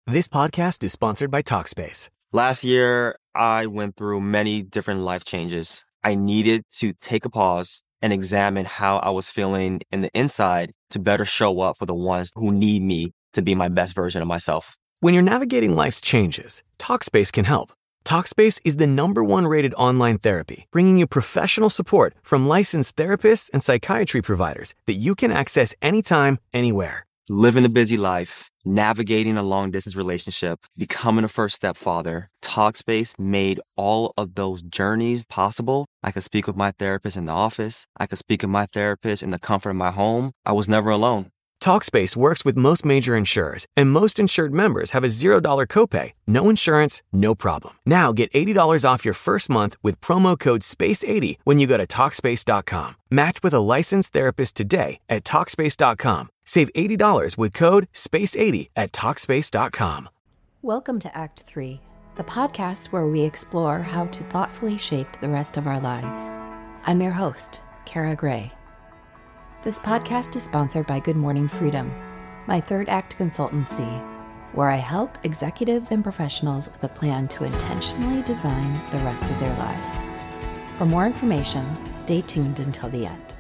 This podcast is sponsored by Talkspace. Last year, I went through many different life changes. I needed to take a pause and examine how I was feeling in the inside to better show up for the ones who need me to be my best version of myself. When you're navigating life's changes, Talkspace can help. Talkspace is the #1 rated online therapy, bringing you professional support from licensed therapists and psychiatry providers that you can access anytime, anywhere. Living a busy life, navigating a long-distance relationship, becoming a first-step father, Talkspace made all of those journeys possible. I could speak with my therapist in the office. I could speak with my therapist in the comfort of my home. I was never alone. Talkspace works with most major insurers, and most insured members have a $0 copay. No insurance, no problem. Now get $80 off your first month with promo code SPACE80 when you go to Talkspace.com. Match with a licensed therapist today at Talkspace.com. Save $80 with code SPACE80 at Talkspace.com. Welcome to Act 3, the podcast where we explore how to thoughtfully shape the rest of our lives. I'm your host, Kara Gray. This podcast is sponsored by Good Morning Freedom, my third act consultancy, where I help executives and professionals with a plan to intentionally design the rest of their lives. For more information, stay tuned until the end.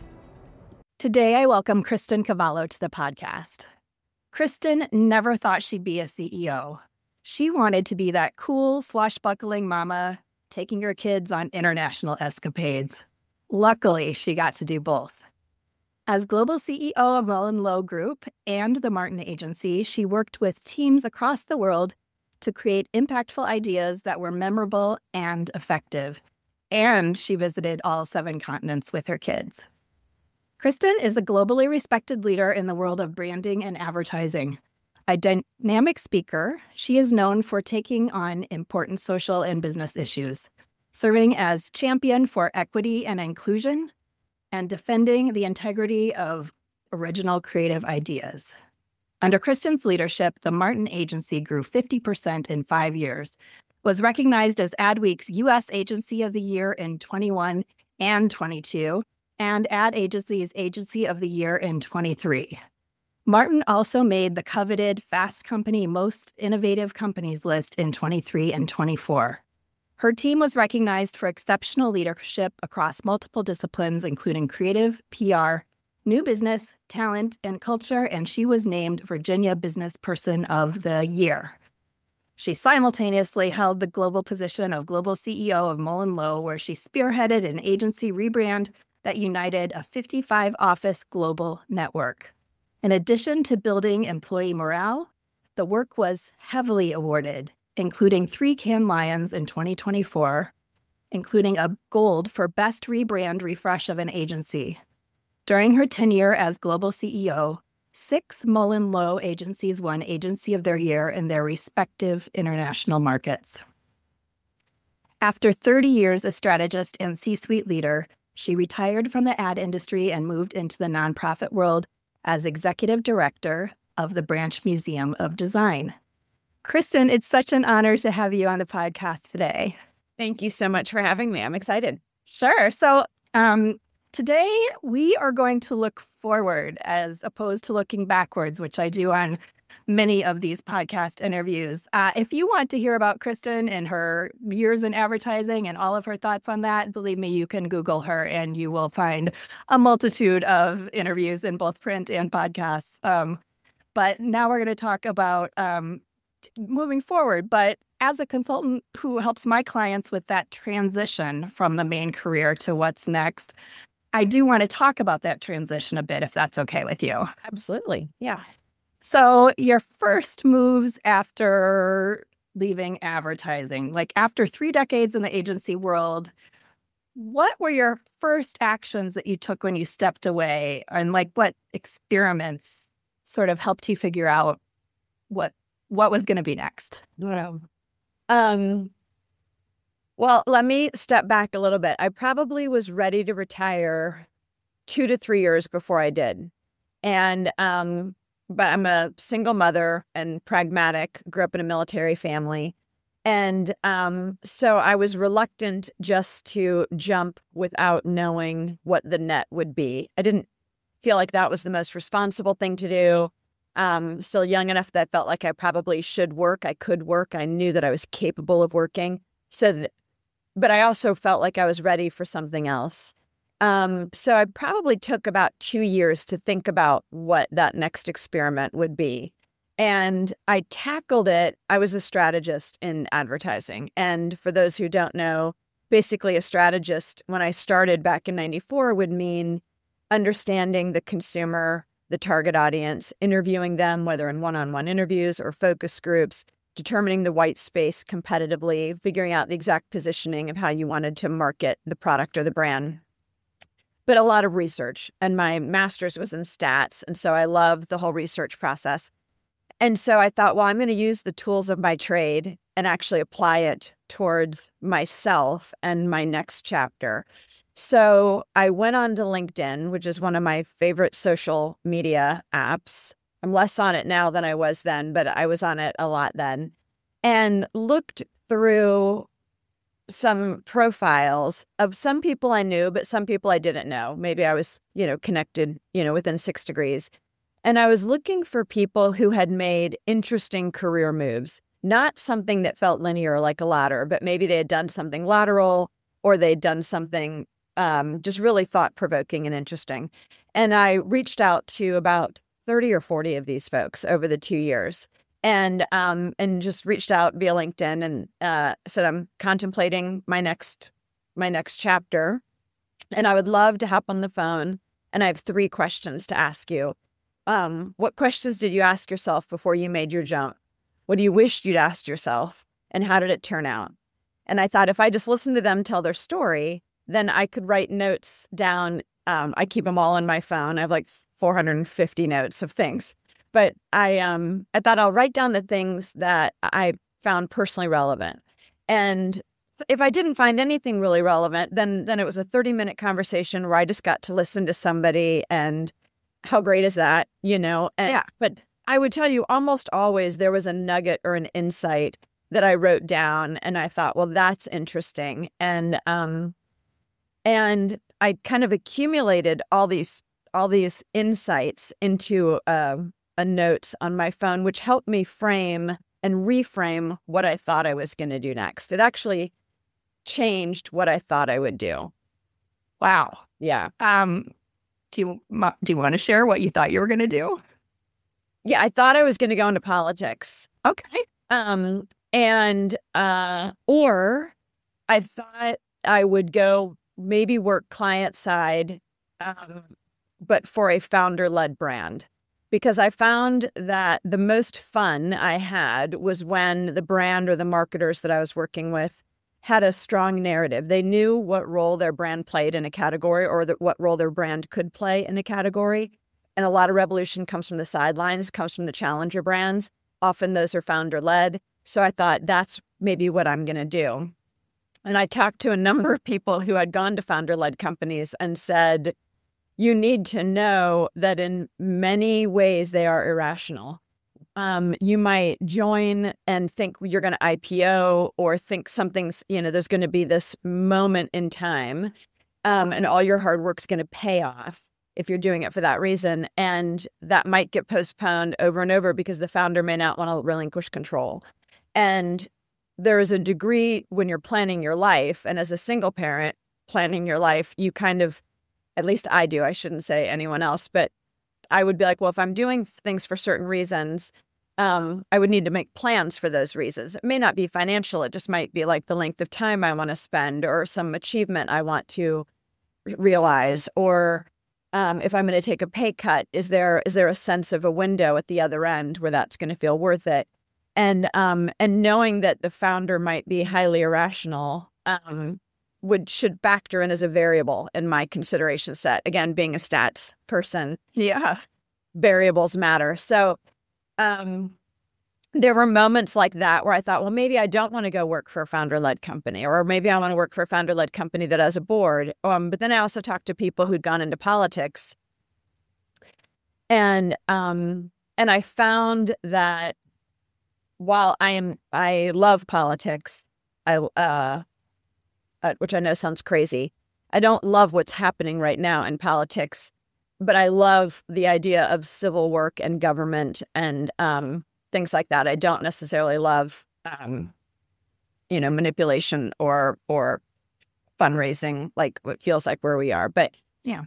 Today, I welcome Kristen Cavallo to the podcast. Kristen never thought she'd be a CEO. She wanted to be that cool, swashbuckling mama, taking her kids on international escapades. Luckily, she got to do both. As global CEO of MullenLowe Group and the Martin Agency, she worked with teams across the world to create impactful ideas that were memorable and effective. And she visited all 7 continents with her kids. Kristen is a globally respected leader in the world of branding and advertising. A dynamic speaker, she is known for taking on important social and business issues, serving as champion for equity and inclusion, and defending the integrity of original creative ideas. Under Kristen's leadership, the Martin Agency grew 50% in 5 years, was recognized as Adweek's U.S. Agency of the Year in 21 and 22, and Ad Agency's Agency of the Year in 23. Martin also made the coveted Fast Company Most Innovative Companies list in 23 and 24. Her team was recognized for exceptional leadership across multiple disciplines, including creative, PR, new business, talent, and culture, and she was named Virginia Business Person of the Year. She simultaneously held the global position of Global CEO of MullenLowe, where she spearheaded an agency rebrand that united a 55-office global network. In addition to building employee morale, the work was heavily awarded, including 3 Cannes Lions in 2024, including a gold for Best Rebrand Refresh of an Agency. During her tenure as global CEO, 6 MullenLowe agencies won Agency of their Year in their respective international markets. After 30 years as strategist and C-suite leader, she retired from the ad industry and moved into the nonprofit world as executive director of the Branch Museum of Design. Kristen, it's such an honor to have you on the podcast today. Thank you so much for having me. I'm excited. Sure. So today we are going to look forward as opposed to looking backwards, which I do on many of these podcast interviews. If you want to hear about Kristen and her years in advertising and all of her thoughts on that, believe me, you can Google her and you will find a multitude of interviews in both print and podcasts. But now we're going to talk about moving forward. But as a consultant who helps my clients with that transition from the main career to what's next, I do want to talk about that transition a bit, if that's okay with you. Absolutely. Yeah. So your first moves after leaving advertising, like after 3 decades in the agency world, what were your first actions that you took when you stepped away? And like what experiments sort of helped you figure out what was going to be next? Well, let me step back a little bit. I probably was ready to retire 2 to 3 years before I did. And, but I'm a single mother and pragmatic, grew up in a military family. And so I was reluctant just to jump without knowing what the net would be. I didn't feel like that was the most responsible thing to do. Still young enough that I felt like I probably should work. I could work. I knew that I was capable of working. But I also felt like I was ready for something else. So I probably took about 2 years to think about what that next experiment would be. And I tackled it. I was a strategist in advertising. And for those who don't know, basically a strategist, when I started back in 94, would mean understanding the consumer, the target audience, interviewing them, whether in one-on-one interviews or focus groups, determining the white space competitively, figuring out the exact positioning of how you wanted to market the product or the brand. But a lot of research. And my master's was in stats. And so I loved the whole research process. And so I thought, well, I'm going to use the tools of my trade and actually apply it towards myself and my next chapter. So I went on to LinkedIn, which is one of my favorite social media apps. I'm less on it now than I was then, but I was on it a lot then, and looked through some profiles of some people I knew, but some people I didn't know. Maybe I was, connected, within 6 degrees. And I was looking for people who had made interesting career moves, not something that felt linear like a ladder, but maybe they had done something lateral or they'd done something just really thought-provoking and interesting. And I reached out to about 30 or 40 of these folks over the 2 years and just reached out via LinkedIn and said, I'm contemplating my next chapter and I would love to hop on the phone. And I have 3 questions to ask you. What questions did you ask yourself before you made your jump? What do you wish you'd asked yourself? And how did it turn out? And I thought if I just listened to them tell their story, then I could write notes down. I keep them all on my phone. I have like 450 notes of things. But I thought I'll write down the things that I found personally relevant. And if I didn't find anything really relevant, then it was a 30-minute conversation where I just got to listen to somebody. And how great is that, Yeah. But I would tell you almost always there was a nugget or an insight that I wrote down and I thought, well, that's interesting. And I kind of accumulated all these insights into a notes on my phone, which helped me frame and reframe what I thought I was going to do next. It actually changed what I thought I would do. Wow. Yeah. Do you want to share what you thought you were going to do? Yeah, I thought I was going to go into politics. Okay. Or I thought I would go maybe work client side, but for a founder-led brand. Because I found that the most fun I had was when the brand or the marketers that I was working with had a strong narrative. They knew what role their brand played in a category or what role their brand could play in a category. And a lot of revolution comes from the sidelines, comes from the challenger brands. Often those are founder-led. So I thought that's maybe what I'm going to do. And I talked to a number of people who had gone to founder-led companies and said, you need to know that in many ways they are irrational. You might join and think you're going to IPO or think something's, there's going to be this moment in time and all your hard work's going to pay off if you're doing it for that reason. And that might get postponed over and over because the founder may not want to relinquish control. And there is a degree when you're planning your life, and as a single parent planning your life, you kind of, at least I do, I shouldn't say anyone else, but I would be like, well, if I'm doing things for certain reasons, I would need to make plans for those reasons. It may not be financial. It just might be like the length of time I want to spend or some achievement I want to realize. Or if I'm going to take a pay cut, is there a sense of a window at the other end where that's going to feel worth it? And knowing that the founder might be highly irrational should factor in as a variable in my consideration set. Again, being a stats person, variables matter. So there were moments like that where I thought, well, maybe I don't want to go work for a founder-led company, or maybe I want to work for a founder-led company that has a board. But then I also talked to people who'd gone into politics, and I found that while I love politics, which I know sounds crazy, I don't love what's happening right now in politics but I love the idea of civil work and government and things like that. I don't necessarily love, manipulation or fundraising, like what feels like where we are. But Yeah.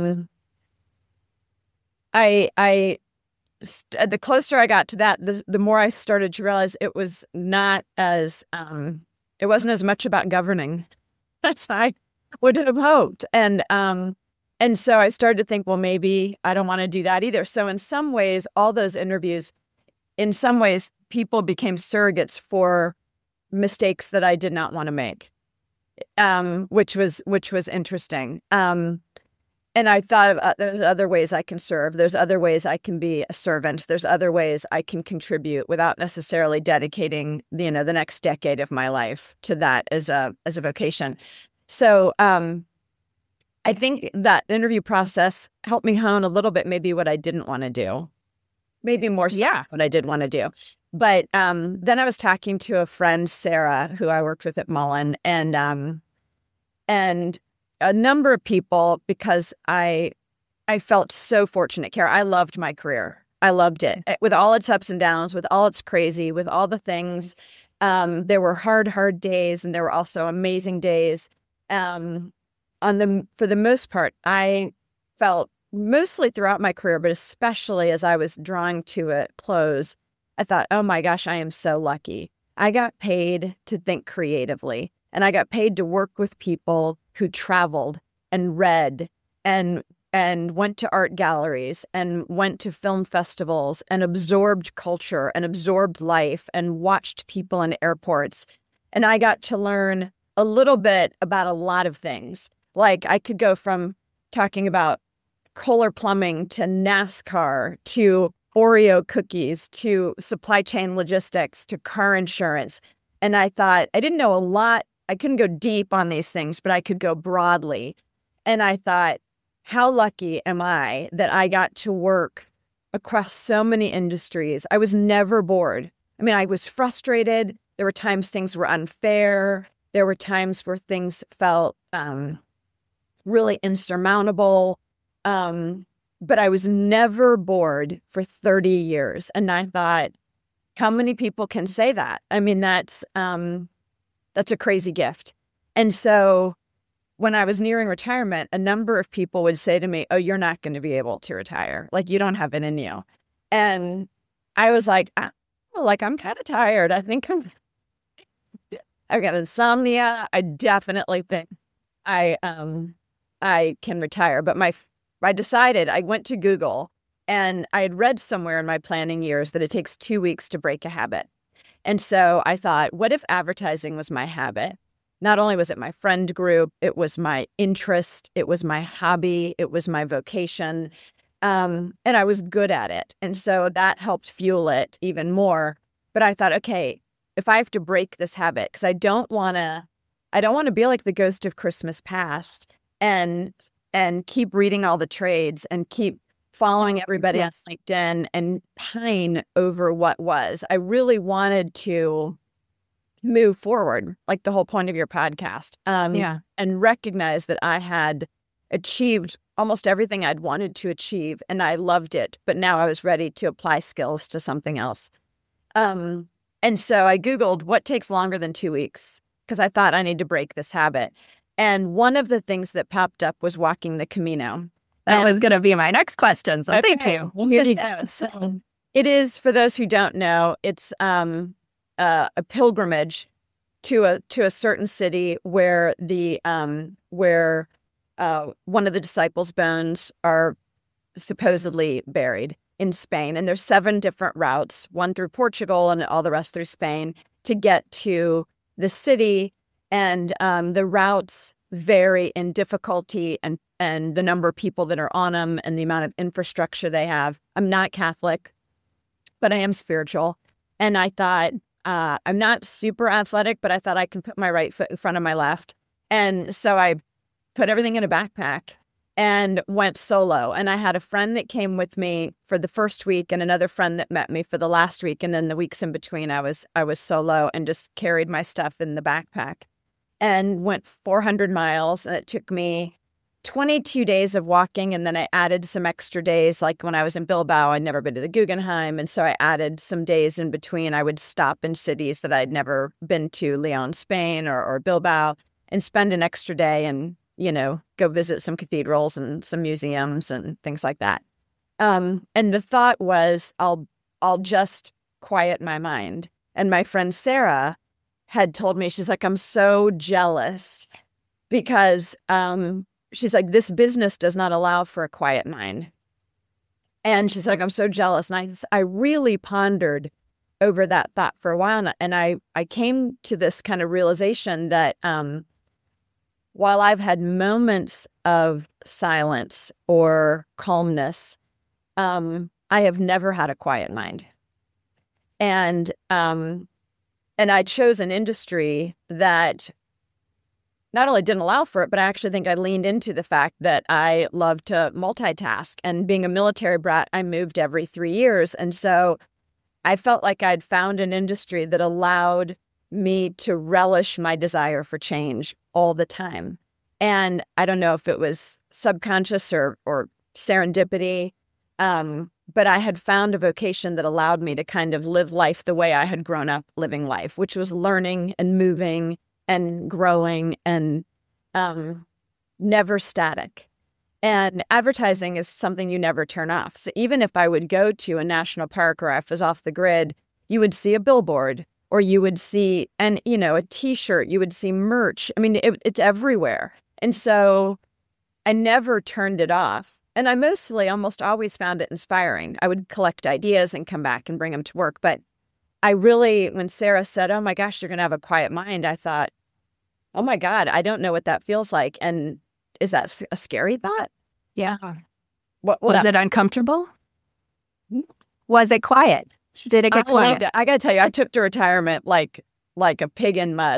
The closer I got to that, the more I started to realize it was not as, it wasn't as much about governing as I would have hoped. And so I started to think, well, maybe I don't want to do that either. So in some ways, all those interviews, in some ways, people became surrogates for mistakes that I did not want to make, which was interesting. And I thought of, there's other ways I can serve. There's other ways I can be a servant. There's other ways I can contribute without necessarily dedicating, the next decade of my life to that as a vocation. So I think that interview process helped me hone a little bit, maybe what I didn't want to do, maybe more so what I did want to do. But then I was talking to a friend, Sarah, who I worked with at Mullen, and a number of people, because I felt so fortunate, Kara. I loved my career. I loved it with all its ups and downs, with all its crazy, with all the things. There were hard days, and there were also amazing days. For the most part, I felt mostly throughout my career, but especially as I was drawing to a close, I thought, oh my gosh, I am so lucky. I got paid to think creatively, and I got paid to work with people who traveled and read and went to art galleries and went to film festivals and absorbed culture and absorbed life and watched people in airports. And I got to learn a little bit about a lot of things. Like I could go from talking about Kohler plumbing to NASCAR to Oreo cookies to supply chain logistics to car insurance. And I thought, I didn't know a lot. I couldn't go deep on these things, but I could go broadly. And I thought, how lucky am I that I got to work across so many industries? I was never bored. I mean, I was frustrated. There were times things were unfair. There were times where things felt really insurmountable. But I was never bored for 30 years. And I thought, how many people can say that? I mean, that's a crazy gift. And so when I was nearing retirement, a number of people would say to me, oh, you're not going to be able to retire. Like, you don't have it in you. And I was like, I'm kind of tired. I think I've got insomnia. I definitely think I can retire. But I decided, I went to Google, and I had read somewhere in my planning years that it takes 2 weeks to break a habit. And so I thought, what if advertising was my habit? Not only was it my friend group, it was my interest, it was my hobby, it was my vocation, and I was good at it. And so that helped fuel it even more. But I thought, okay, if I have to break this habit, because I don't want to be like the ghost of Christmas past and keep reading all the trades and keep following everybody on LinkedIn and pine over what was. I really wanted to move forward, like the whole point of your podcast, and recognize that I had achieved almost everything I'd wanted to achieve, and I loved it. But now I was ready to apply skills to something else. And so I Googled what takes longer than 2 weeks, because I thought I need to break this habit. And one of the things that popped up was walking the Camino. That was going to be my next question. So thank you. Here you go. So it is, for those who don't know, it's a pilgrimage to a certain city where one of the disciples' bones are supposedly buried in Spain. And there's 7 different routes, one through Portugal and all the rest through Spain, to get to the city. And the routes vary in difficulty and the number of people that are on them and the amount of infrastructure they have. I'm not Catholic, but I am spiritual. And I thought, I'm not super athletic, but I thought I can put my right foot in front of my left. And so I put everything in a backpack and went solo. And I had a friend that came with me for the first week and another friend that met me for the last week. And then the weeks in between, I was solo and just carried my stuff in the backpack and went 400 miles. And it took me 22 days of walking, and then I added some extra days. Like when I was in Bilbao, I'd never been to the Guggenheim, and so I added some days in between. I would stop in cities that I'd never been to, Leon, Spain, or Bilbao, and spend an extra day and, go visit some cathedrals and some museums and things like that. And the thought was, I'll just quiet my mind. And my friend Sarah had told me, she's like, I'm so jealous because she's like, this business does not allow for a quiet mind. And she's like, I'm so jealous. And I really pondered over that thought for a while. And I came to this kind of realization that while I've had moments of silence or calmness, I have never had a quiet mind. And I chose an industry that not only didn't allow for it, but I actually think I leaned into the fact that I love to multitask. And being a military brat, I moved every 3 years. And so I felt like I'd found an industry that allowed me to relish my desire for change all the time. And I don't know if it was subconscious or serendipity, but I had found a vocation that allowed me to kind of live life the way I had grown up living life, which was learning and moving and growing and never static. And advertising is something you never turn off. So even if I would go to a national park or if I was off the grid, you would see a billboard or you would see a T-shirt, you would see merch. I mean, it's everywhere. And so I never turned it off. And I almost always found it inspiring. I would collect ideas and come back and bring them to work. But I really, when Sarah said, oh my gosh, you're going to have a quiet mind, I thought, oh my God, I don't know what that feels like. And is that a scary thought? Yeah. Was it uncomfortable? Was it quiet? Did it get quiet? I loved it. I got to tell you, I took to retirement like a pig in mud.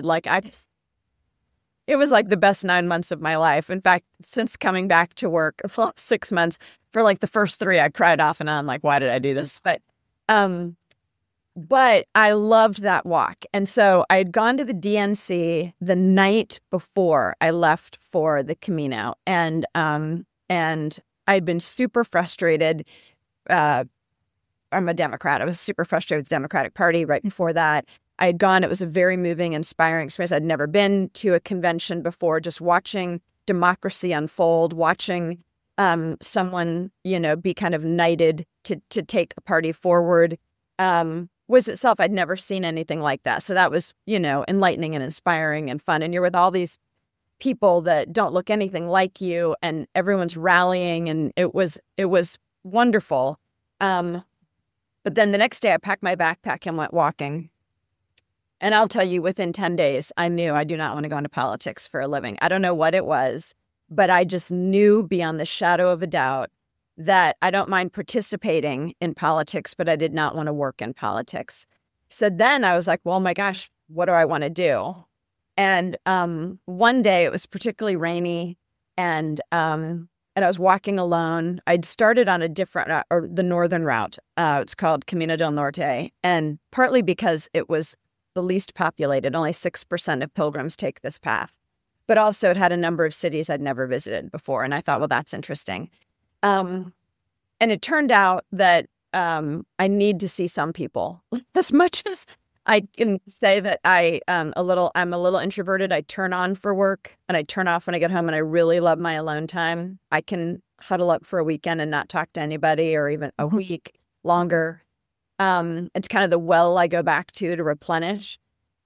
It was like the best 9 months of my life. In fact, since coming back to work, 6 months, for like the first 3, I cried off and on, like, why did I do this? But I loved that walk. And so I had gone to the DNC the night before I left for the Camino. And I'd been super frustrated. I'm a Democrat. I was super frustrated with the Democratic Party right before that. I had gone. It was a very moving, inspiring experience. I'd never been to a convention before, just watching democracy unfold, watching someone, be kind of knighted to take a party forward. Was itself, I'd never seen anything like that. So that was, enlightening and inspiring and fun. And you're with all these people that don't look anything like you and everyone's rallying and it was wonderful. But then the next day I packed my backpack and went walking. And I'll tell you, within 10 days, I knew I do not want to go into politics for a living. I don't know what it was, but I just knew beyond the shadow of a doubt that I don't mind participating in politics, but I did not want to work in politics. So then I was like, well, my gosh, what do I want to do? And one day it was particularly rainy and I was walking alone. I'd started on a different, or the northern route. It's called Camino del Norte. And partly because it was the least populated, only 6% of pilgrims take this path. But also it had a number of cities I'd never visited before. And I thought, well, that's interesting. And it turned out that I need to see some people. As much as I can say that I'm a little introverted. I turn on for work and I turn off when I get home, and I really love my alone time. I can huddle up for a weekend and not talk to anybody, or even a week longer. It's kind of the well I go back to replenish.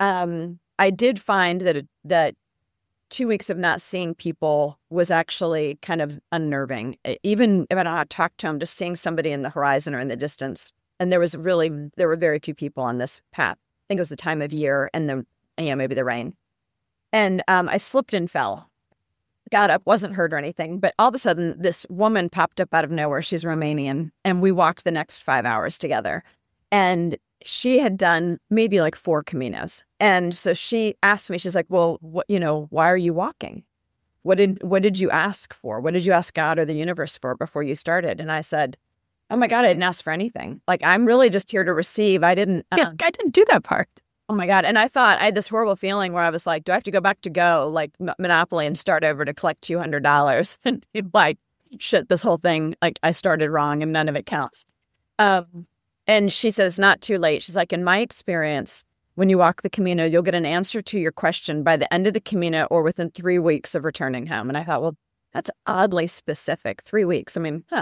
I did find that 2 weeks of not seeing people was actually kind of unnerving. Even if I don't talk to them, just seeing somebody in the horizon or in the distance. And there were very few people on this path. I think it was the time of year and maybe the rain. And I slipped and fell. Got up, wasn't hurt or anything. But all of a sudden, this woman popped up out of nowhere. She's Romanian. And we walked the next 5 hours together. And she had done maybe like 4 Caminos. And so she asked me, she's like, well, why are you walking? What did you ask for? What did you ask God or the universe for before you started? And I said, oh my God, I didn't ask for anything. Like, I'm really just here to receive. I didn't do that part. Oh my God. And I had this horrible feeling where I was like, do I have to go back to Go, like Monopoly, and start over to collect $200? And like, shit, this whole thing, like I started wrong and none of it counts. And she said, it's not too late. She's like, in my experience, when you walk the Camino, you'll get an answer to your question by the end of the Camino or within 3 weeks of returning home. And I thought, well, that's oddly specific. 3 weeks. I mean,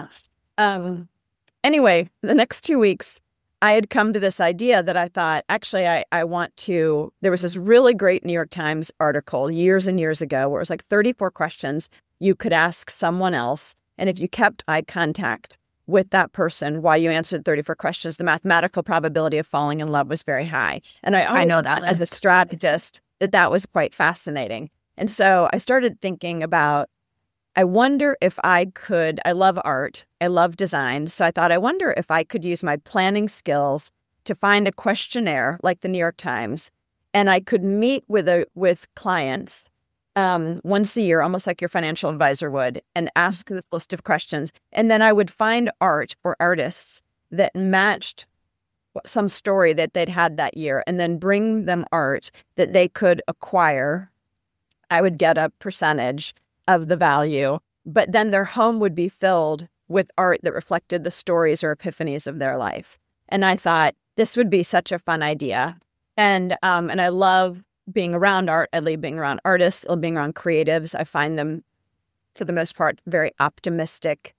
Anyway, the next 2 weeks, I had come to this idea that I thought, actually, I want to, there was this really great New York Times article years and years ago where it was like 34 questions you could ask someone else. And if you kept eye contact with that person while you answered 34 questions, the mathematical probability of falling in love was very high. And I know that as a strategist, that was quite fascinating. And so I started thinking about, I wonder if I love art, I love design. So I thought, I wonder if I could use my planning skills to find a questionnaire like the New York Times, and I could meet with clients once a year, almost like your financial advisor would, and ask this list of questions. And then I would find art or artists that matched some story that they'd had that year, and then bring them art that they could acquire. I would get a percentage of the value, but then their home would be filled with art that reflected the stories or epiphanies of their life. And I thought this would be such a fun idea. And I love being around art. I love being around artists, I love being around creatives. I find them, for the most part, very optimistic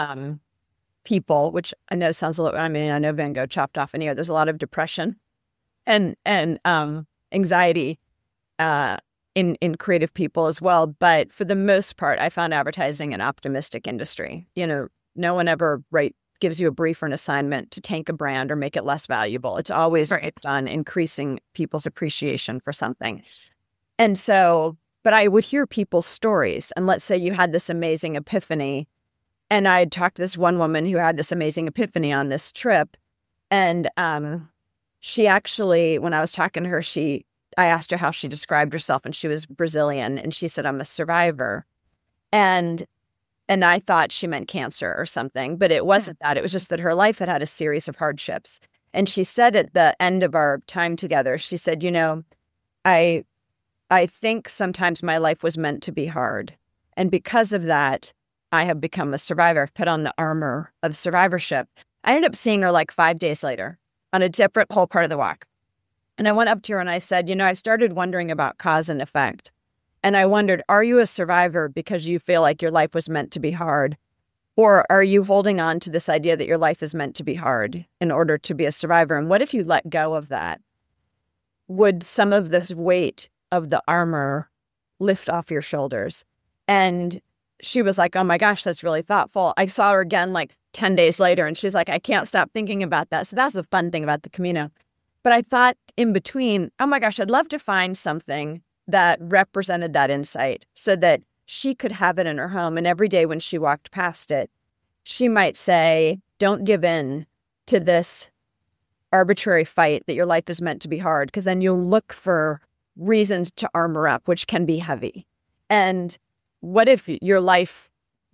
people, which I know sounds a little, I know Van Gogh chopped off an ear. There's a lot of depression and anxiety in creative people as well. But for the most part, I found advertising an optimistic industry. No one ever gives you a brief or an assignment to tank a brand or make it less valuable. It's always on increasing people's appreciation for something. And so, but I would hear people's stories. And let's say you had this amazing epiphany. And I had talked to this one woman who had this amazing epiphany on this trip. And she actually, when I was talking to her, I asked her how she described herself, and she was Brazilian, and she said, I'm a survivor. And I thought she meant cancer or something, but it wasn't that. It was just that her life had had a series of hardships. And she said at the end of our time together, she said, I think sometimes my life was meant to be hard. And because of that, I have become a survivor. I've put on the armor of survivorship. I ended up seeing her like 5 days later on a different whole part of the walk. And I went up to her and I said, I started wondering about cause and effect. And I wondered, are you a survivor because you feel like your life was meant to be hard? Or are you holding on to this idea that your life is meant to be hard in order to be a survivor? And what if you let go of that? Would some of this weight of the armor lift off your shoulders? And she was like, oh my gosh, that's really thoughtful. I saw her again like 10 days later, and she's like, I can't stop thinking about that. So that's the fun thing about the Camino. But I thought in between, oh my gosh, I'd love to find something that represented that insight so that she could have it in her home. And every day when she walked past it, she might say, don't give in to this arbitrary fight that your life is meant to be hard, because then you'll look for reasons to armor up, which can be heavy. And what if your life,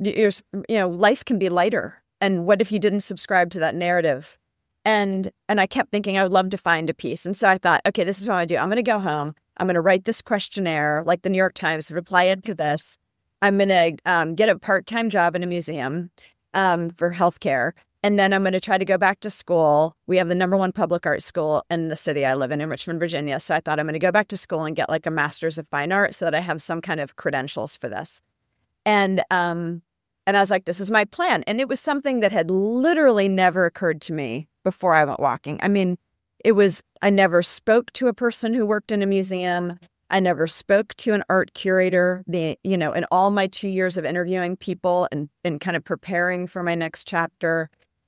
life can be lighter? And what if you didn't subscribe to that narrative? And I kept thinking I would love to find a piece. And so I thought, okay, this is what I do. I'm going to go home. I'm going to write this questionnaire like the New York Times, reply it to this. I'm going to get a part-time job in a museum for healthcare. And then I'm going to try to go back to school. We have the #1 public art school in the city I live in Richmond, Virginia. So I thought I'm going to go back to school and get like a master's of fine art so that I have some kind of credentials for this. And I was like, this is my plan. And it was something that had literally never occurred to me before I went walking. I never spoke to a person who worked in a museum. I never spoke to an art curator. In all my 2 years of interviewing people and kind of preparing for my next chapter,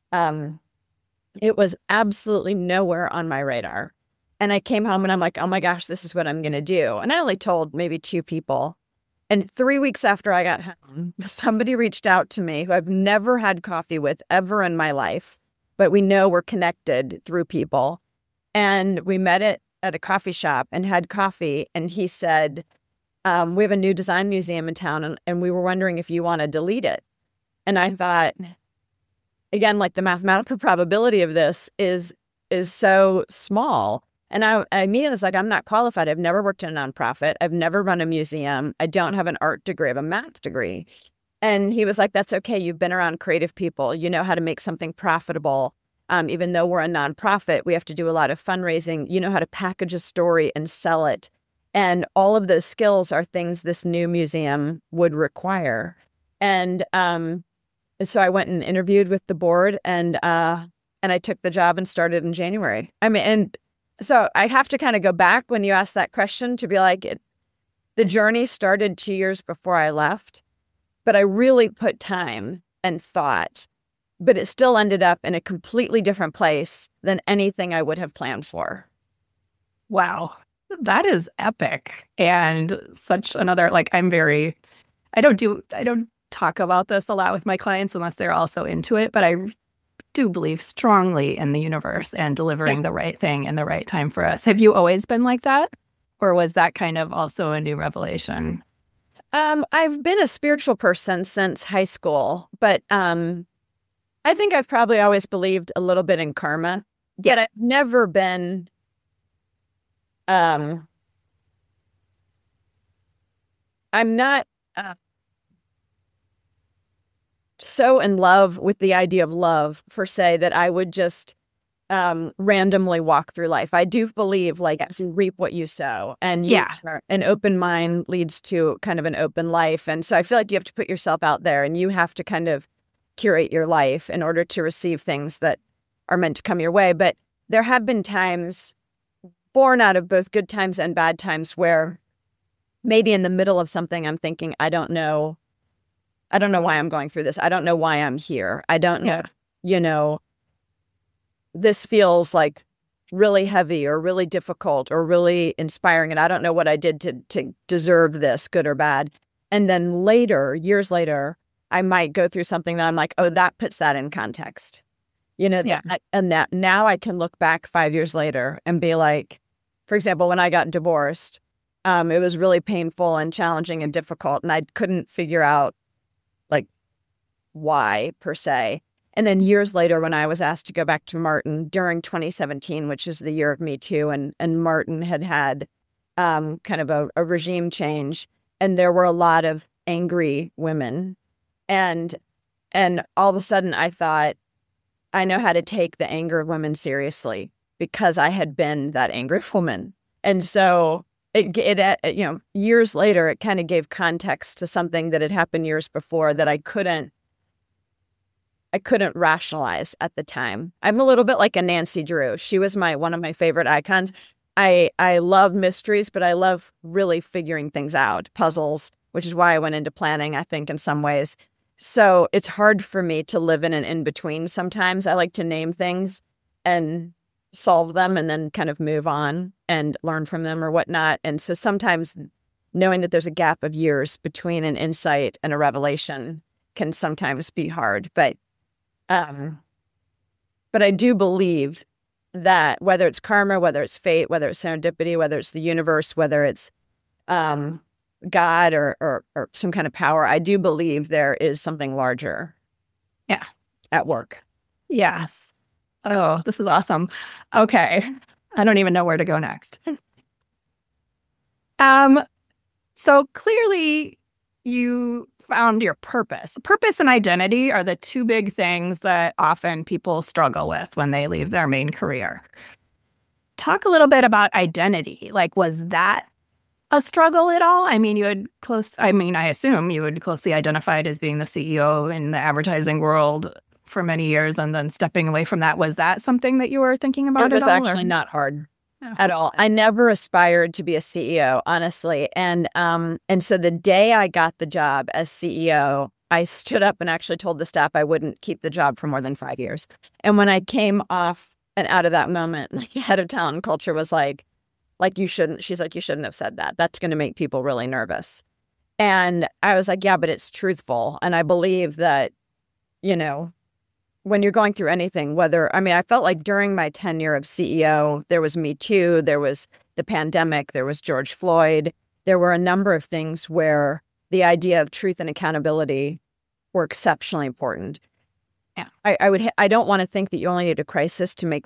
it was absolutely nowhere on my radar. And I came home and I'm like, oh my gosh, this is what I'm going to do. And I only told maybe 2 people. And 3 weeks after I got home, somebody reached out to me who I've never had coffee with ever in my life, but we know we're connected through people. And we met at a coffee shop and had coffee. And he said, we have a new design museum in town, and we were wondering if you want to delete it. And I thought, again, like the mathematical probability of this is so small. And I immediately was like, I'm not qualified. I've never worked in a nonprofit. I've never run a museum. I don't have an art degree. I have a math degree. And he was like, that's okay. You've been around creative people. You know how to make something profitable. Even though we're a nonprofit, we have to do a lot of fundraising. You know how to package a story and sell it. And all of those skills are things this new museum would require. And so I went and interviewed with the board, and I took the job and started in January. I mean, and so I have to kind of go back when you ask that question to be like, the journey started 2 years before I left, but I really put time and thought, but it still ended up in a completely different place than anything I would have planned for. Wow. That is epic. And such another, like, I don't talk about this a lot with my clients unless they're also into it, but I do believe strongly in the universe and delivering the right thing in the right time for us. Have you always been like that? Or was that kind of also a new revelation? I've been a spiritual person since high school, but I think I've probably always believed a little bit in karma. Yet I've never been I'm not so in love with the idea of love, per se, that I would just randomly walk through life. I do believe, like, you reap what you sow, and an open mind leads to kind of an open life. And so I feel like you have to put yourself out there, and you have to kind of curate your life in order to receive things that are meant to come your way. But there have been times, born out of both good times and bad times, where maybe in the middle of something I'm thinking, I don't know why I'm going through this. I don't know why I'm here. I don't know, this feels like really heavy or really difficult or really inspiring, and I don't know what I did to deserve this, good or bad. And then later, years later, I might go through something that I'm like, oh, that puts that in context. And that now I can look back 5 years later and be like, for example, when I got divorced, it was really painful and challenging and difficult, and I couldn't figure out like why, per se. And then years later, when I was asked to go back to Martin during 2017, which is the year of Me Too, and Martin had kind of a regime change, and there were a lot of angry women, and all of a sudden I thought, I know how to take the anger of women seriously because I had been that angry woman. And so it years later, it kind of gave context to something that had happened years before that I couldn't rationalize at the time. I'm a little bit like a Nancy Drew. She was one of my favorite icons. I love mysteries, but I love really figuring things out, puzzles, which is why I went into planning, I think, in some ways. So it's hard for me to live in an in-between sometimes. I like to name things and solve them and then kind of move on and learn from them or whatnot. And so sometimes knowing that there's a gap of years between an insight and a revelation can sometimes be hard. But I do believe that whether it's karma, whether it's fate, whether it's serendipity, whether it's the universe, whether it's God or some kind of power, I do believe there is something larger at work. Yes. Oh, this is awesome. Okay. I don't even know where to go next. So clearly you found your purpose. Purpose and identity are the two big things that often people struggle with when they leave their main career. Talk a little bit about identity. Like, was that a struggle at all? I mean, I assume you had closely identified as being the CEO in the advertising world for many years and then stepping away from that. Was that something that you were thinking about at all? It was actually not hard at all. I never aspired to be a CEO, honestly. And so the day I got the job as CEO, I stood up and actually told the staff I wouldn't keep the job for more than 5 years. And when I came off and out of that moment, like, head of talent and culture was like, you shouldn't. She's like, you shouldn't have said that. That's going to make people really nervous. And I was like, yeah, but it's truthful. And I believe that, when you're going through anything, I felt like during my tenure of CEO, there was Me Too, there was the pandemic, there was George Floyd. There were a number of things where the idea of truth and accountability were exceptionally important. Yeah. I don't want to think that you only need a crisis to make those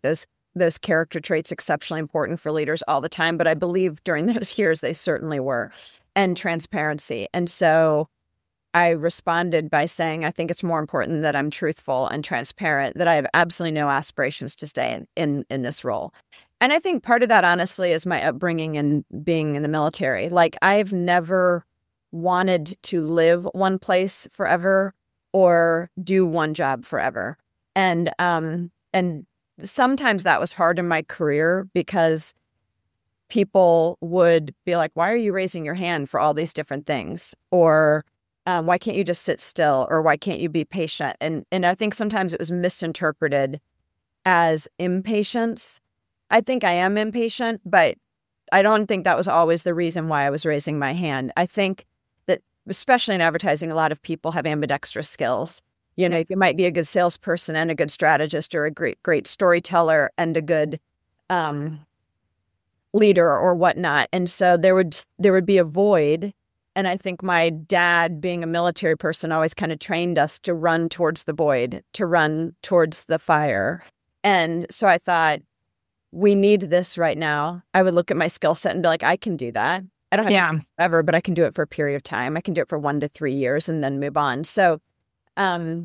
those character traits exceptionally important for leaders all the time, but I believe during those years they certainly were. And transparency. And so I responded by saying, I think it's more important that I'm truthful and transparent, that I have absolutely no aspirations to stay in this role. And I think part of that, honestly, is my upbringing and being in the military. Like, I've never wanted to live one place forever or do one job forever. And sometimes that was hard in my career because people would be like, why are you raising your hand for all these different things? Or why can't you just sit still? Or why can't you be patient? And I think sometimes it was misinterpreted as impatience. I think I am impatient, but I don't think that was always the reason why I was raising my hand. I think that, especially in advertising, a lot of people have ambidextrous skills. You know, you might be a good salesperson and a good strategist, or a great storyteller and a good leader or whatnot. And so there would be a void. And I think my dad, being a military person, always kind of trained us to run towards the void, to run towards the fire. And so I thought, we need this right now. I would look at my skill set and be like, I can do that. I don't have to ever, but I can do it for a period of time. I can do it for 1 to 3 years and then move on. So I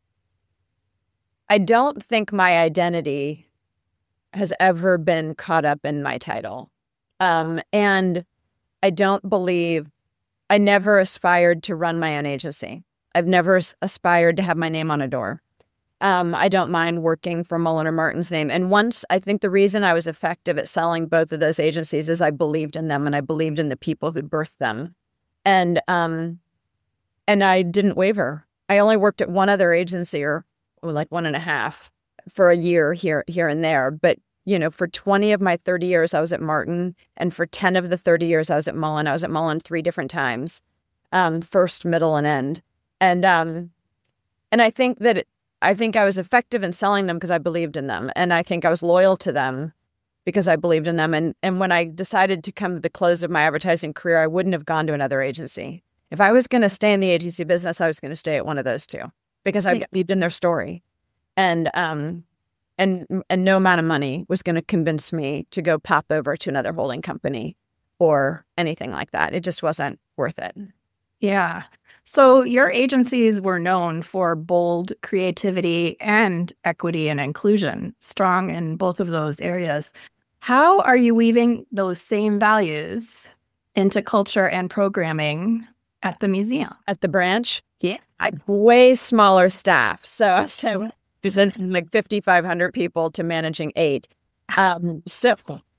don't think my identity has ever been caught up in my title. And I don't believe, I never aspired to run my own agency. I've never aspired to have my name on a door. I don't mind working for Mullen & Martin's name. And once, I think the reason I was effective at selling both of those agencies is I believed in them and I believed in the people who birthed them. And I didn't waver. I only worked at one other agency, or like 1.5 for a year here and there. But, you know, for 20 of my 30 years, I was at Martin. And for 10 of the 30 years, I was at Mullen. I was at Mullen 3 different times, first, middle, and end. And I think that I was effective in selling them because I believed in them. And I think I was loyal to them because I believed in them. And when I decided to come to the close of my advertising career, I wouldn't have gone to another agency. If I was going to stay in the agency business, I was going to stay at one of those two because I believed in their story. And no amount of money was going to convince me to go pop over to another holding company or anything like that. It just wasn't worth it. Yeah. So your agencies were known for bold creativity and equity and inclusion, strong in both of those areas. How are you weaving those same values into culture and programming at the museum? At the branch? Yeah. I had way smaller staff. So I was like 5,500 people to managing 8. So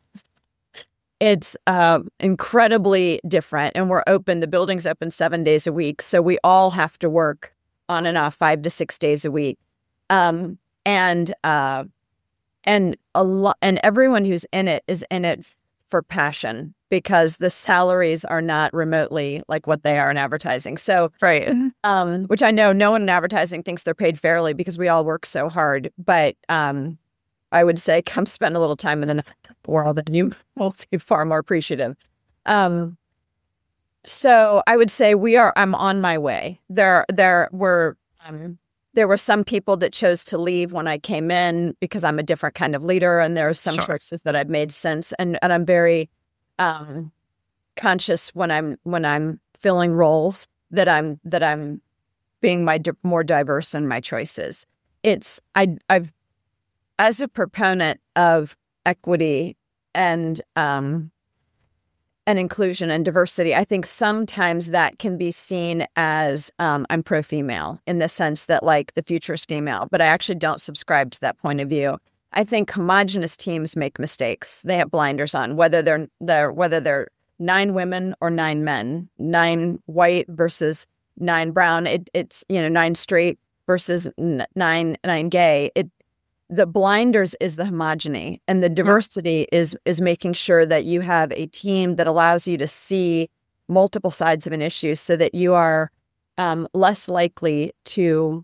it's incredibly different. And we're open. The building's open 7 days a week. So we all have to work on and off 5 to 6 days a week. And a lot, and everyone who's in it is in it for passion, because the salaries are not remotely like what they are in advertising. So, right. Which I know no one in advertising thinks they're paid fairly because we all work so hard. But I would say come spend a little time in the world and you will be far more appreciative. So I would say I'm on my way. There were some people that chose to leave when I came in because I'm a different kind of leader, and there are some choices that I've made since. And I'm very conscious when I'm filling roles that I'm being more diverse in my choices. I've as a proponent of equity and inclusion and diversity, I think sometimes that can be seen as I'm pro-female in the sense that like the future is female, but I actually don't subscribe to that point of view. I think homogenous teams make mistakes. They have blinders on, whether they're 9 women or 9 men, 9 white versus 9 brown. It's 9 straight versus 9 gay. The blinders is the homogeny, and the diversity is making sure that you have a team that allows you to see multiple sides of an issue so that you are less likely to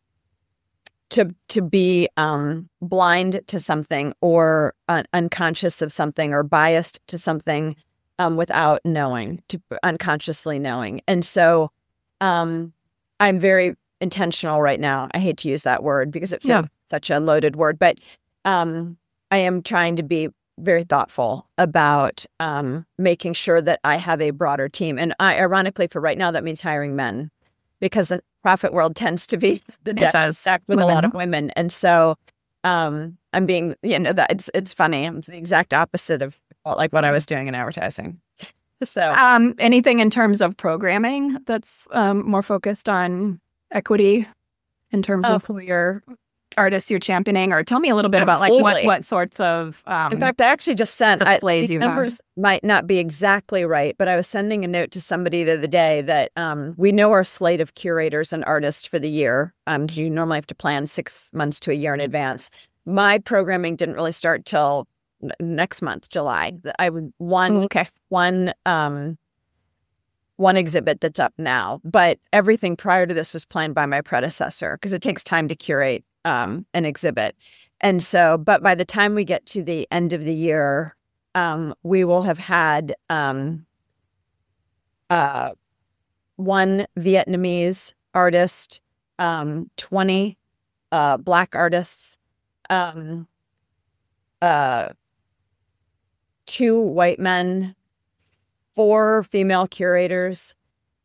be blind to something or unconscious of something or biased to something without knowing, to unconsciously knowing. And so I'm very intentional right now. I hate to use that word because it feels such a loaded word, but I'm I am trying to be very thoughtful about making sure that I have a broader team. And ironically, for right now, that means hiring men, because the profit world tends to be stacked with a lot of women. And so I'm being, that it's funny. It's the exact opposite of like what I was doing in advertising. So anything in terms of programming that's more focused on equity in terms of who your artists you're championing, or tell me a little bit about like what sorts of in fact, I actually just sent displays these numbers might not be exactly right, but I was sending a note to somebody the other day that we know our slate of curators and artists for the year. You normally have to plan 6 months to a year in advance. My programming didn't really start till next month, July. I would one exhibit that's up now, but everything prior to this was planned by my predecessor because it takes time to curate an exhibit. And so, but by the time we get to the end of the year, we will have had one Vietnamese artist, 20 Black artists, 2 white men, 4 female curators.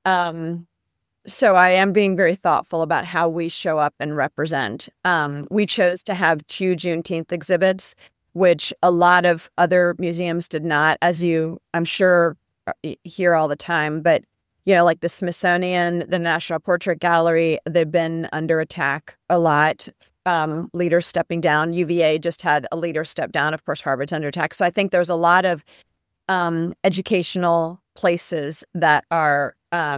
So I am being very thoughtful about how we show up and represent. We chose to have 2 Juneteenth exhibits, which a lot of other museums did not, as you, I'm sure, hear all the time. But, like the Smithsonian, the National Portrait Gallery, they've been under attack a lot. Leaders stepping down. UVA just had a leader step down. Of course, Harvard's under attack. So I think there's a lot of educational places that are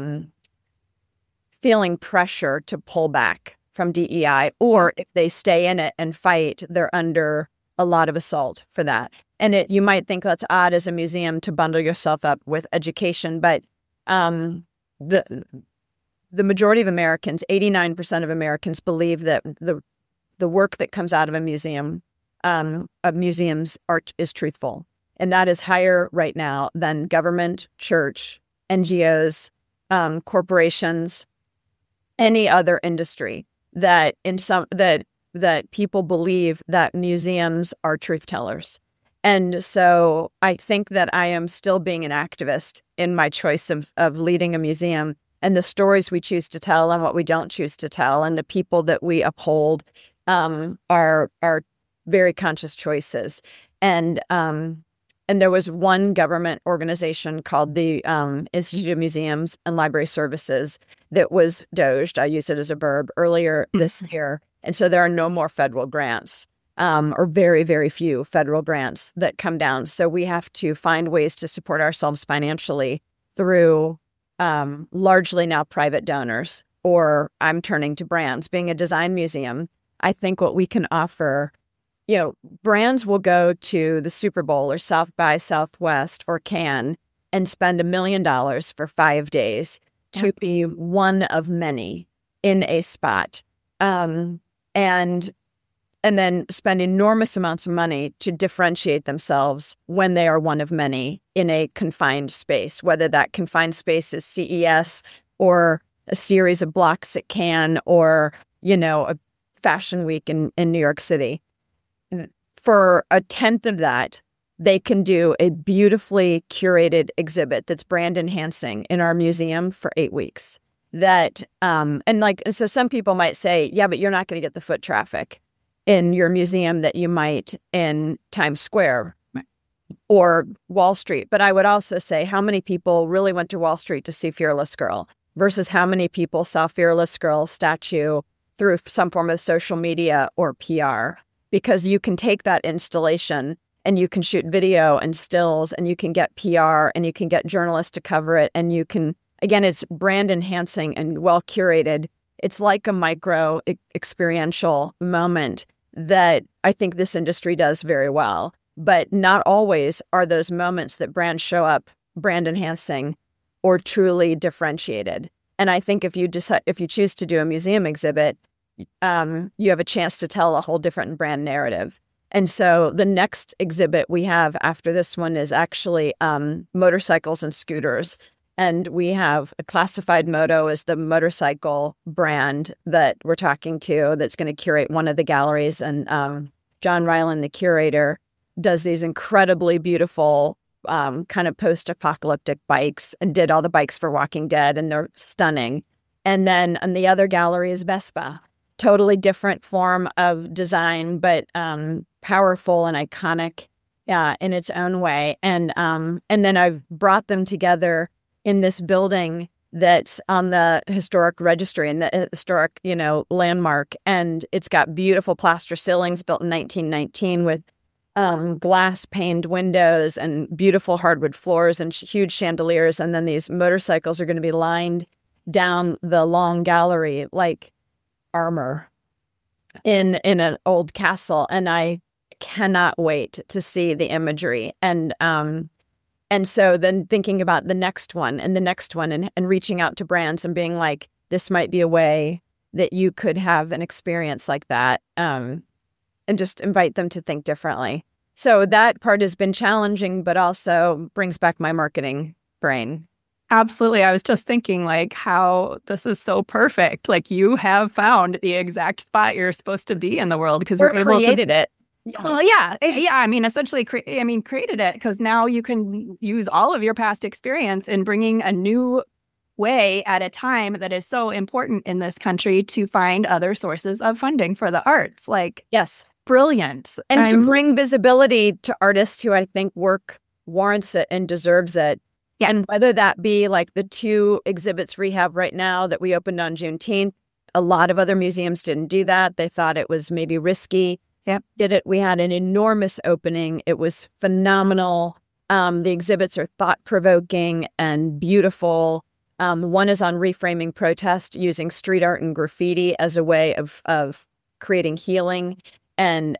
feeling pressure to pull back from DEI, or if they stay in it and fight, they're under a lot of assault for that. And you might think that's odd as a museum to bundle yourself up with education, but the majority of Americans, 89% of Americans, believe that the work that comes out of a museum, of museums, art is truthful. And that is higher right now than government, church, NGOs, corporations, any other industry that people believe that museums are truth tellers. And so I think that I am still being an activist in my choice of leading a museum, and the stories we choose to tell and what we don't choose to tell, and the people that we uphold are very conscious choices. And there was one government organization called the Institute of Museums and Library Services that was doged. I use it as a verb earlier this year. And so there are no more federal grants, or very, very few federal grants that come down. So we have to find ways to support ourselves financially through largely now private donors, or I'm turning to brands. Being a design museum, I think what we can offer, brands will go to the Super Bowl or South by Southwest or Cannes and spend $1 million for 5 days to be one of many in a spot, and then spend enormous amounts of money to differentiate themselves when they are one of many in a confined space, whether that confined space is CES or a series of blocks at Cannes or, a fashion week in New York City. For a tenth of that, they can do a beautifully curated exhibit that's brand enhancing in our museum for 8 weeks. So some people might say, yeah, but you're not going to get the foot traffic in your museum that you might in Times Square or Wall Street. But I would also say, how many people really went to Wall Street to see Fearless Girl versus how many people saw Fearless Girl statue through some form of social media or PR? Because you can take that installation and you can shoot video and stills and you can get PR and you can get journalists to cover it. And you can, again, it's brand enhancing and well curated. It's like a micro experiential moment that I think this industry does very well. But not always are those moments that brands show up brand enhancing or truly differentiated. And I think if you choose to do a museum exhibit, you have a chance to tell a whole different brand narrative. And so the next exhibit we have after this one is actually motorcycles and scooters. And we have a Classified Moto as the motorcycle brand that we're talking to that's going to curate one of the galleries. And John Ryland, the curator, does these incredibly beautiful kind of post-apocalyptic bikes and did all the bikes for Walking Dead, and they're stunning. And then on the other gallery is Vespa, totally different form of design, but powerful and iconic in its own way. And then I've brought them together in this building that's on the historic registry and the historic, landmark. And it's got beautiful plaster ceilings built in 1919 with glass paned windows and beautiful hardwood floors and huge chandeliers. And then these motorcycles are going to be lined down the long gallery like armor in an old castle. And I cannot wait to see the imagery. And so then thinking about the next one and the next one and reaching out to brands and being like, this might be a way that you could have an experience like that, and just invite them to think differently. So that part has been challenging, but also brings back my marketing brain. Absolutely. I was just thinking like how this is so perfect. Like you have found the exact spot you're supposed to be in the world because you're able created it. Well, yeah. I mean, essentially, created it because now you can use all of your past experience in bringing a new way at a time that is so important in this country to find other sources of funding for the arts. Like, yes, brilliant. And to bring visibility to artists who I think work warrants it and deserves it. Yeah. And whether that be like the 2 exhibits we have right now that we opened on Juneteenth, a lot of other museums didn't do that. They thought it was maybe risky. Yep. Did it. We had an enormous opening. It was phenomenal. The exhibits are thought-provoking and beautiful. One is on reframing protest using street art and graffiti as a way of creating healing and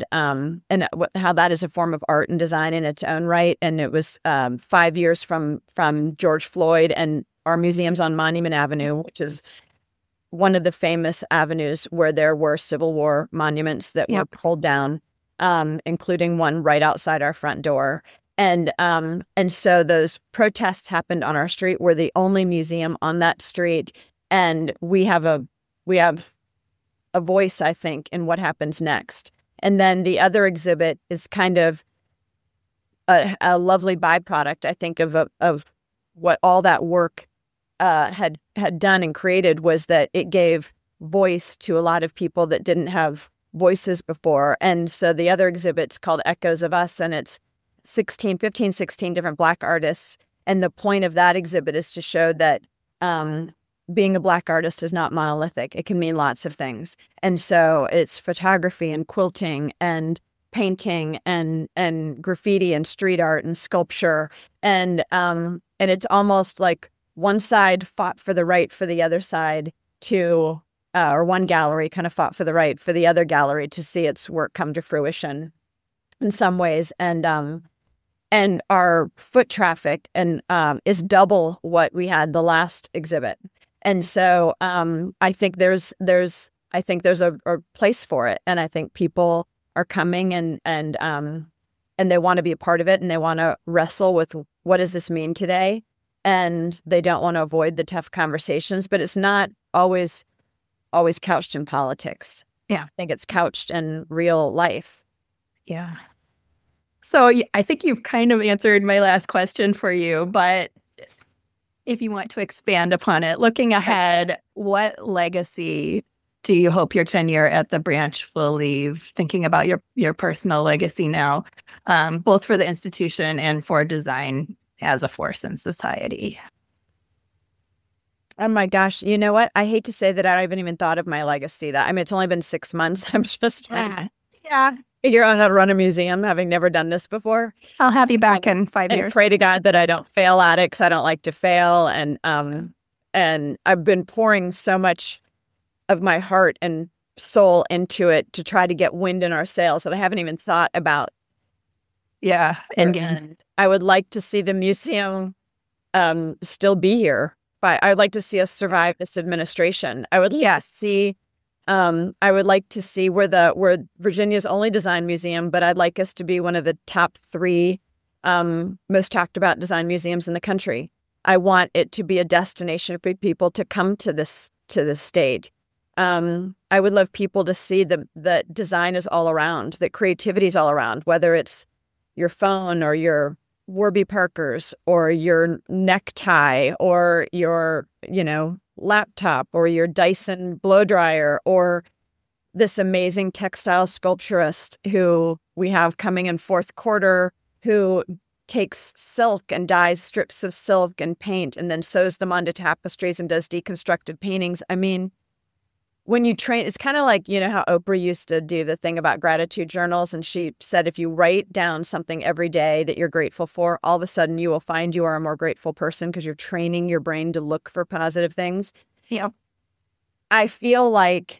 how that is a form of art and design in its own right. And it was 5 years from George Floyd, and our museum's on Monument Avenue, which is one of the famous avenues where there were Civil War monuments that were pulled down, including one right outside our front door. And so those protests happened on our street. We're the only museum on that street, and we have a voice, I think, in what happens next. And then the other exhibit is kind of a lovely byproduct, I think, of what all that work had done and created, was that it gave voice to a lot of people that didn't have voices before. And so the other exhibit's called Echoes of Us, and it's 16 different Black artists. And the point of that exhibit is to show that being a Black artist is not monolithic. It can mean lots of things. And so it's photography and quilting and painting and graffiti and street art and sculpture. And it's almost like one side fought for the right for the other side to, or one gallery kind of fought for the right for the other gallery to see its work come to fruition in some ways. And our foot traffic is double what we had the last exhibit. And so I think there's a place for it, and I think people are coming and they want to be a part of it, and they want to wrestle with what does this mean today. And they don't want to avoid the tough conversations, but it's not always couched in politics. Yeah. I think it's couched in real life. Yeah. So I think you've kind of answered my last question for you, but if you want to expand upon it, looking ahead, what legacy do you hope your tenure at the branch will leave, thinking about your personal legacy now, both for the institution and for design as a force in society? Oh my gosh. You know what? I hate to say that I haven't even thought of my legacy. It's only been 6 months. I'm just trying to figure out how to run a museum, having never done this before. I'll have you back in 5 years. And pray to God that I don't fail at it, because I don't like to fail. And I've been pouring so much of my heart and soul into it to try to get wind in our sails that I haven't even thought about. Yeah. And I would like to see the museum still be here. But I'd like to see us survive this administration. I would like to see. I would like to see we're Virginia's only design museum, but I'd like us to be one of the top 3 most talked about design museums in the country. I want it to be a destination for people to come to this state. I would love people to see that design is all around, that creativity is all around, whether it's your phone or your Warby Parkers or your necktie or your, laptop or your Dyson blow dryer or this amazing textile sculpturist who we have coming in fourth quarter who takes silk and dyes strips of silk and paint and then sews them onto tapestries and does deconstructed paintings. I mean, when you train, it's kind of like, how Oprah used to do the thing about gratitude journals. And she said, if you write down something every day that you're grateful for, all of a sudden you will find you are a more grateful person because you're training your brain to look for positive things. Yeah. I feel like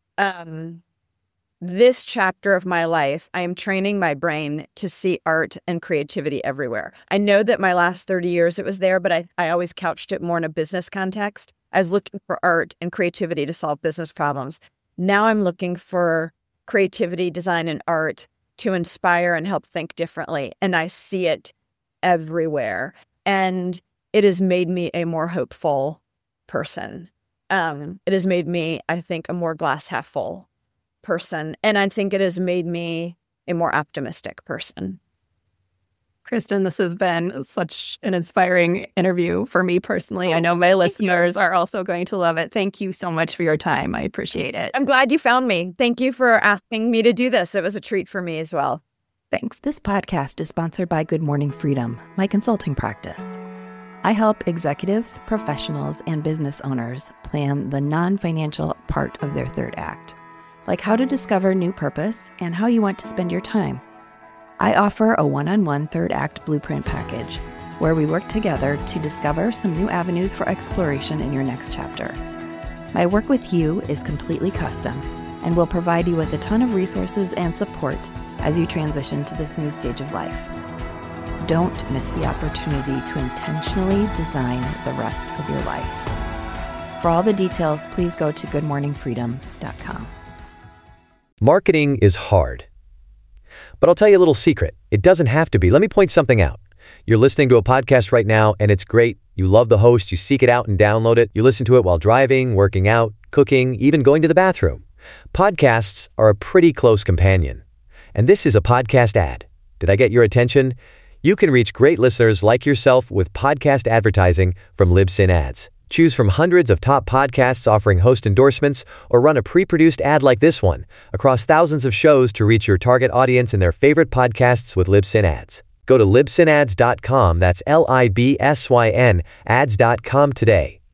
this chapter of my life, I am training my brain to see art and creativity everywhere. I know that my last 30 years it was there, but I always couched it more in a business context. I was looking for art and creativity to solve business problems. Now I'm looking for creativity, design, and art to inspire and help think differently. And I see it everywhere. And it has made me a more hopeful person. It has made me, I think, a more glass half full person. And I think it has made me a more optimistic person. Kristen, this has been such an inspiring interview for me personally. I know my listeners are also going to love it. Thank you so much for your time. I appreciate it. I'm glad you found me. Thank you for asking me to do this. It was a treat for me as well. Thanks. This podcast is sponsored by Good Morning Freedom, my consulting practice. I help executives, professionals, and business owners plan the non-financial part of their third act, like how to discover new purpose and how you want to spend your time. I offer a one-on-one third act blueprint package where we work together to discover some new avenues for exploration in your next chapter. My work with you is completely custom and will provide you with a ton of resources and support as you transition to this new stage of life. Don't miss the opportunity to intentionally design the rest of your life. For all the details, please go to goodmorningfreedom.com. Marketing is hard. But I'll tell you a little secret. It doesn't have to be. Let me point something out. You're listening to a podcast right now, and it's great. You love the host. You seek it out and download it. You listen to it while driving, working out, cooking, even going to the bathroom. Podcasts are a pretty close companion. And this is a podcast ad. Did I get your attention? You can reach great listeners like yourself with podcast advertising from Libsyn Ads. Choose from hundreds of top podcasts offering host endorsements or run a pre-produced ad like this one across thousands of shows to reach your target audience and their favorite podcasts with Libsyn Ads. Go to libsynads.com, that's Libsyn, ads.com today